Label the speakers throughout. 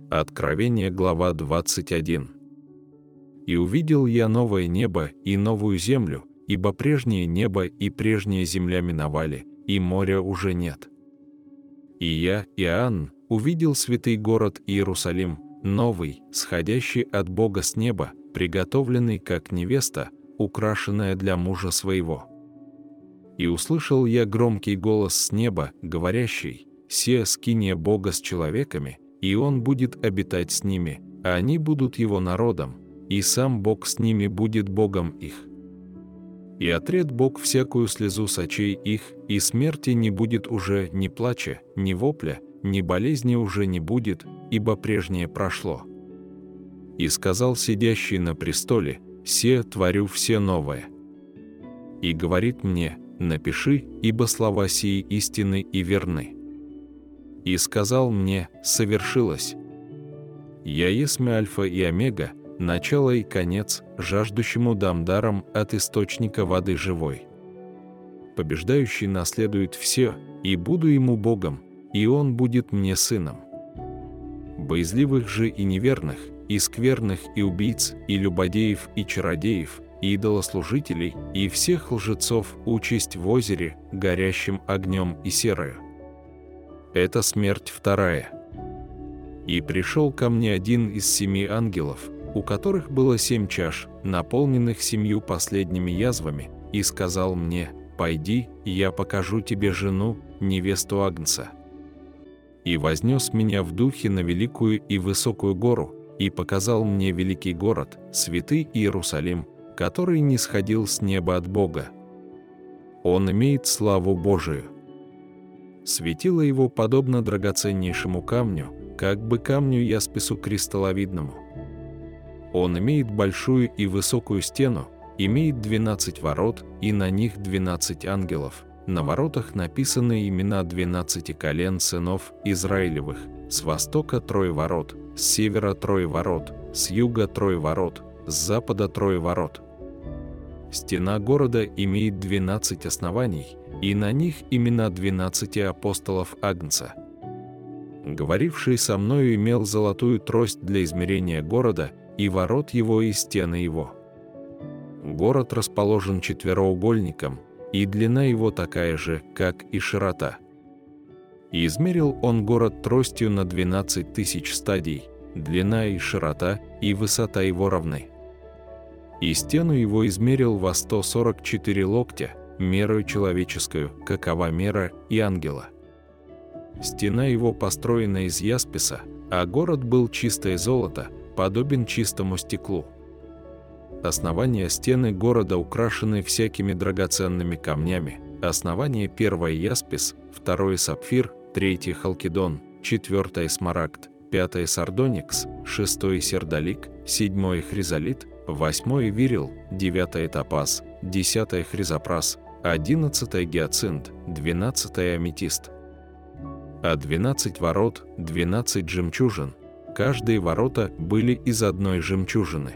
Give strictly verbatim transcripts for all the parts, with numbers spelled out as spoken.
Speaker 1: Откровение, глава двадцать один. «И увидел я новое небо и новую землю, ибо прежнее небо и прежняя земля миновали, и моря уже нет. И я, Иоанн, увидел святый город Иерусалим, новый, сходящий от Бога с неба, приготовленный как невеста, украшенная для мужа своего. И услышал я громкий голос с неба, говорящий: «Се скиния Бога с человеками, и Он будет обитать с ними, а они будут Его народом, и сам Бог с ними будет Богом их. И отрет Бог всякую слезу с очей их, и смерти не будет уже ни плача, ни вопля, ни болезни уже не будет, ибо прежнее прошло. И сказал сидящий на престоле: се творю все новое. И говорит мне: напиши, ибо слова сии истинны и верны. И сказал мне: совершилось. Я есмь Альфа и Омега, начало и конец, жаждущему дам даром от источника воды живой. Побеждающий наследует все, и буду ему Богом, и он будет мне сыном. Боязливых же и неверных, и скверных, и убийц, и любодеев, и чародеев, и идолослужителей, и всех лжецов участь в озере, горящим огнем и серою. Это смерть вторая. И пришел ко мне один из семи ангелов, у которых было семь чаш, наполненных семью последними язвами, и сказал мне: «Пойди, я покажу тебе жену, невесту Агнца». И вознес меня в духе на великую и высокую гору, и показал мне великий город, святый Иерусалим, который нисходил с неба от Бога. Он имеет славу Божию. Светило его подобно драгоценнейшему камню, как бы камню яспису кристалловидному. Он имеет большую и высокую стену, имеет двенадцать ворот, и на них двенадцать ангелов. На воротах написаны имена двенадцати колен сынов Израилевых: с востока трое ворот, с севера трое ворот, с юга трое ворот, с запада трое ворот. Стена города имеет двенадцать оснований, и на них имена двенадцати апостолов Агнца. Говоривший со мною имел золотую трость для измерения города, и ворот его, и стены его. Город расположен четвероугольником, и длина его такая же, как и широта. И измерил он город тростью на двенадцать тысяч стадий, длина и широта, и высота его равны. И стену его измерил во сто сорок четыре локтя, мерою человеческую, какова мера и ангела. Стена его построена из ясписа, а город был чистое золото, подобен чистому стеклу. Основания стены города украшены всякими драгоценными камнями. Основание первое яспис, второе сапфир, третье халкидон, четвертое смарагд, пятое сардоникс, шестое сердолик, седьмое хризолит, восьмое вирил, девятое топаз, десятое хризопрас, одиннадцатое гиацинт, двенадцатое аметист. А двенадцать ворот, двенадцать жемчужин. Каждые ворота были из одной жемчужины.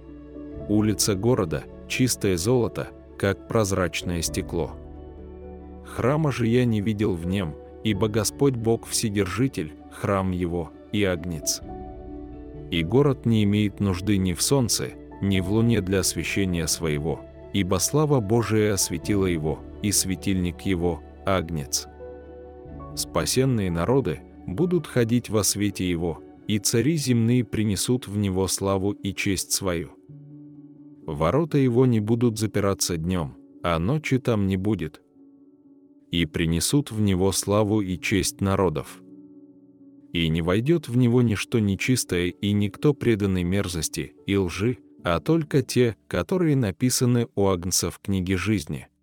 Speaker 1: Улица города – чистое золото, как прозрачное стекло. Храма же я не видел в нем, ибо Господь Бог Вседержитель, храм его и агнец. И город не имеет нужды ни в солнце, ни в луне для освещения своего, ибо слава Божия осветила его, и светильник его – агнец. Спасенные народы будут ходить во свете его, и цари земные принесут в него славу и честь свою. Ворота его не будут запираться днем, а ночи там не будет. И принесут в него славу и честь народов. И не войдет в него ничто нечистое и никто преданный мерзости и лжи, а только те, которые написаны у Агнца в книге жизни.